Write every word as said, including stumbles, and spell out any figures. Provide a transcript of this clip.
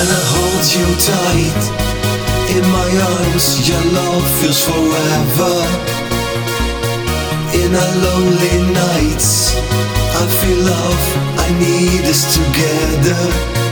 and I hold you tight in my arms. Your love feels forever. In our lonely nights, I feel love, I need us together.